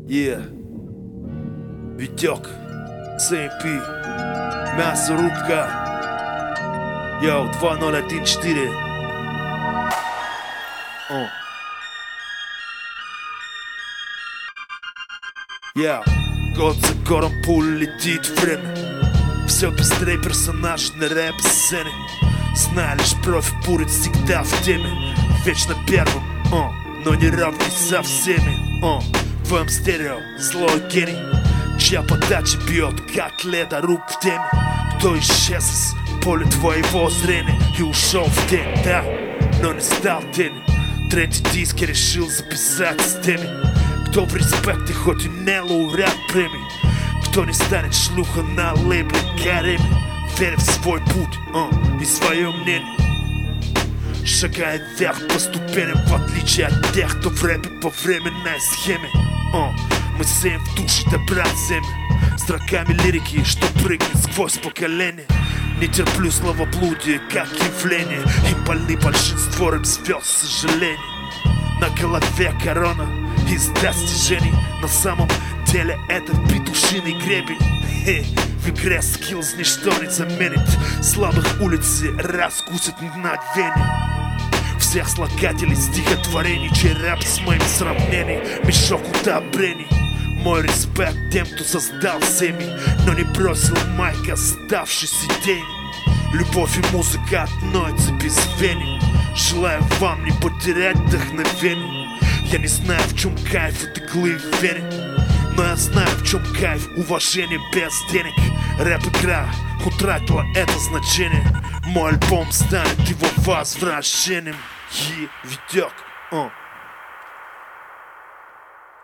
Витек, СМП, мясорубка, 2014. Год за гором полетит время. Все быстрее персонаж на рэп-сцене. Знай лишь профи будет всегда в теме. Вечно первым, но не равный со всеми. В твоем стерео злой гений, чья подача бьет как ледоруб в теме. Кто исчез из поля твоего зрения и ушел в тень, да, но не стал тенью. Третий диск я решил записать с теми, кто в респекте, хоть и не лауреат премий, кто не станет шлюха на лейбле Кареми, веря в свой путь и свое мнение, шагая вверх по ступеням, в отличие от тех, кто в рэпе по временной схеме. Мы сеем в душе добра землю строками лирики, что прыгнет сквозь поколения. Не терплю словоблудие как явление, и больны большинство рэп-звезд, сожалений. На голове корона из достижений, на самом деле это петушиный гребень. В игре скиллз ничто не заменит, слабых улицы раскусят мгновение. Всех слагателей стихотворений, чей рэп с моим сравнений мешок удобрений. Мой респект тем, кто создал семьи, но не бросил майк, оставшись идейным. Любовь и музыка одной цепи звеньев. Желаю вам не потерять вдохновение. Я не знаю, в чем кайф от иглы в вене, но я знаю, в чем кайф уважения без денег. Рэп-игра утратила это значение. Мой альбом станет его возвращением. Витек,